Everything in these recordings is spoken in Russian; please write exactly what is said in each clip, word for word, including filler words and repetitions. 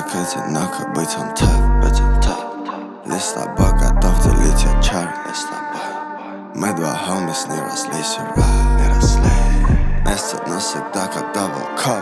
так одиноко быть on top, быть on top. Лишь с тобой готов делить я чар. Мы два хомис не росли сюда, не росли. Вместе, но всегда как дабл коп.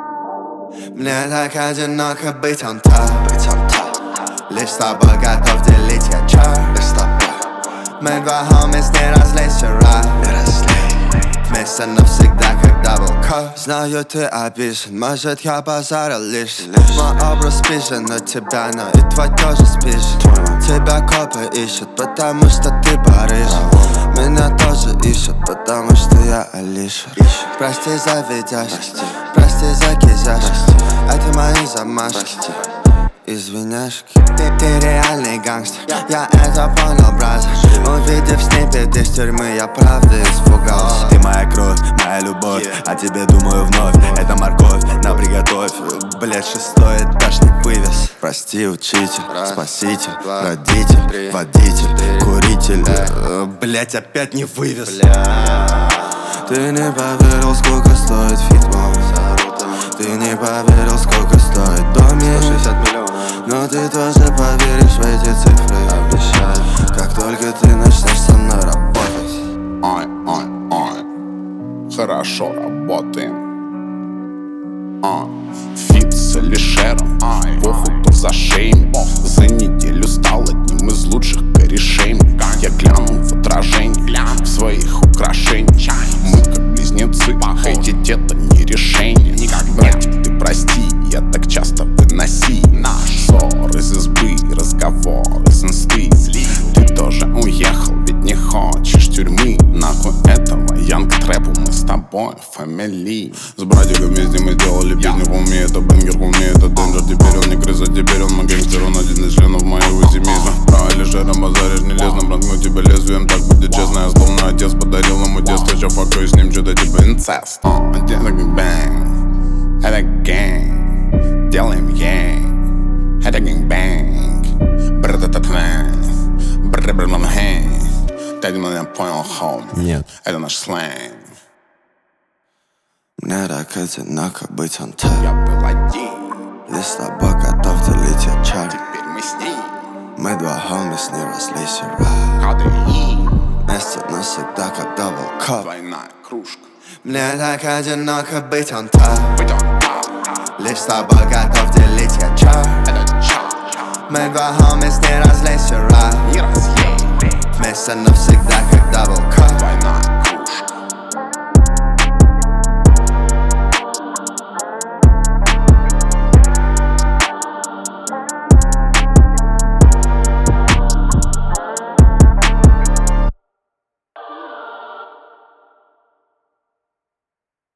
Мне так одиноко быть on top, быть on top. Лишь с тобой готов делить я чар. Лишь с тобой. Мы два хомис не росли сюда, не росли. Вместе навсегда, как дабл коп. Знаю, ты обижен, может, я базарил лишь. Мой образ спижен на тебя, но и твой тоже спижен. Тебя копы ищут, потому что ты Париж. Меня тоже ищут, потому что я Алиша. Прости за видяшки, прости за кизяшки. Это мои замашки, извиняшки. Ты, ты реальный гангстер, я это понял, брат. Увидев сниппет из тюрьмы, я правда испугался. Ты моя кровь, моя любовь, о тебе думаю вновь. Это морковь, на приготовь. Блять, шестой этаж не вывез. Прости, учитель, спаситель, родитель, водитель, куритель. Блять, опять не вывез. Ты не поверил, сколько стоит фитбол. Ты не поверил, сколько стоит домик. Но ты тоже поверишь в эти цифры. Обещаю, как только ты начнешь со мной работать. Ой, ой, ой, хорошо работаем. Ой, фит с Алишером, похуй то за шеем. За неделю стал одним из лучших корешей. Я глянул в отражение в своих украшениях. Мы как близнецы, хейтить это не решение. Братик, ты прости, я так часто выноси наш ссор из избы, разговор из инсты. Ты тоже уехал, ведь не хочешь тюрьмы. Нахуй этого янг трэпу, мы с тобой фамилии. С братиком вместе мы сделали песню в уме. Это бенгер в уме, это денджер. Теперь он не крыса, теперь он мой гангстер. Он один из членов моего семейства. Про Алишера базаришь не лезно. Проткну тебя лезвием, так будет честно. Я словно отец подарил ему детство. Сейчас факаю с ним что-то типа инцест. Это гэнг-бэнг, это гэнг. Делаем янг, это гэнг-бэнг. Бра-та-та-та-та, бра-бра-бра-бра-бра. Ты меня понял, хоум? Нет. Это наш сленг. Мне так одиноко быть on top. Я был один, Лишь с тобой готов делить я чар. теперь мы с ним. Мы два хомис не росли сюда. Кадеин, Вместе навсегда, как дабл коп. двойная кружка. Мне так одиноко быть on top. Быть он так, Лишь с тобой готов делить я чар. это ча. Мы два хомис не росли сюда. Не разъей, Вместе навсегда, как дабл коп. двойная